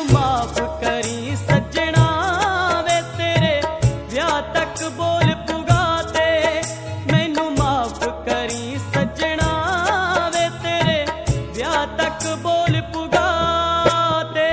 मैनू माफ करी सजना वे तेरे ब्याह तक बोल पुगा दे। मैनू माफ करी सजना वे तेरे ब्याह तक बोल पुगा दे।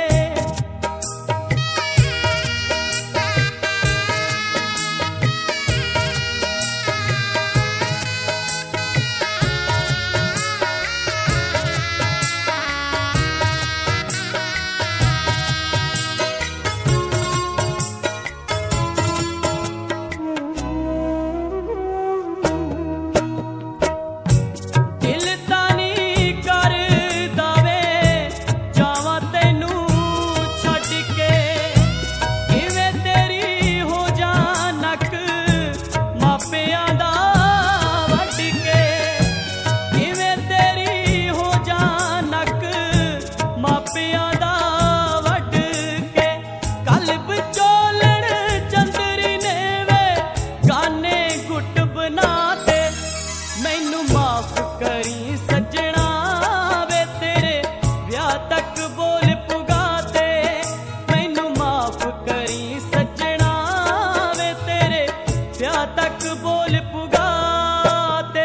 मैनू माफ करी सजना वे तेरे ब्याह तक बोल पुगा दे। मैनू माफ करी सजना वे तेरे ब्याह तक बोल पुगा दे।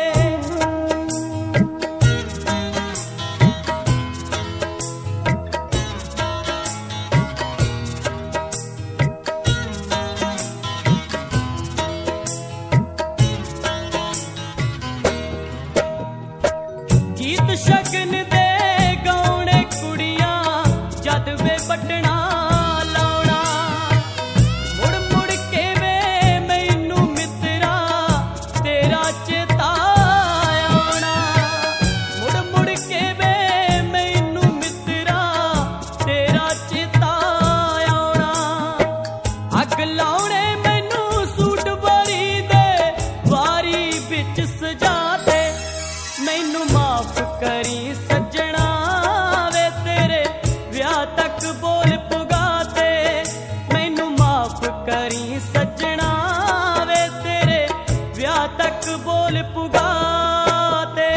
गीत शगन दे गाउणे कुड़ियां जद वे बटना लाउणा। मुड़ मुड़ के वे मैनू मित्रा तेरा चेता आउणा। मुड़ मुड़ के वे मैनू मित्रा तेरा चेता आउणा। अग लाउणे मैनू सूट वारी दे वारी बिच सजा दे। मैनू माफ करी सजना वे तेरे ब्याह तक बोल पुगा दे। मैनू माफ करी सजना वे तेरे ब्याह तक बोल पुगा दे।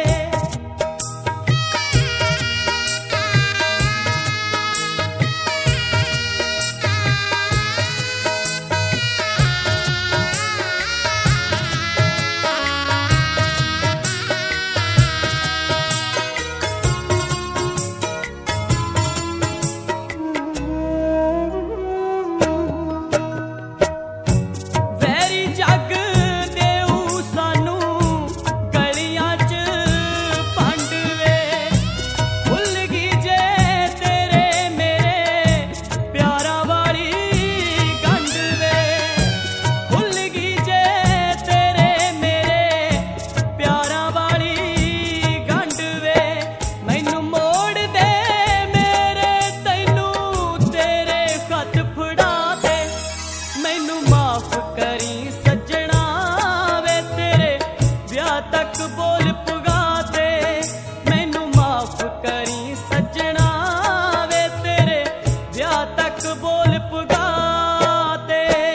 मैनू माफ करी सजना वे तेरे ब्याह तक बोल पुगा दे। मैनू माफ करी सजना वे तेरे ब्याह तक बोल पुगा दे।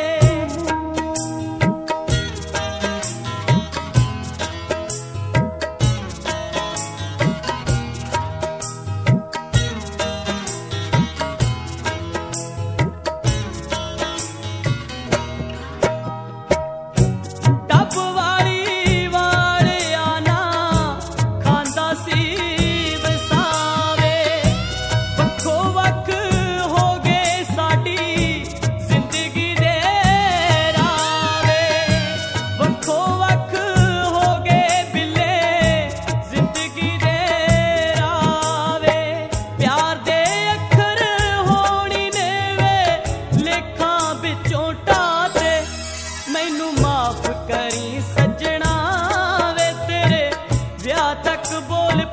मैनू माफ करी सजना वे तेरे ब्याह तक बोल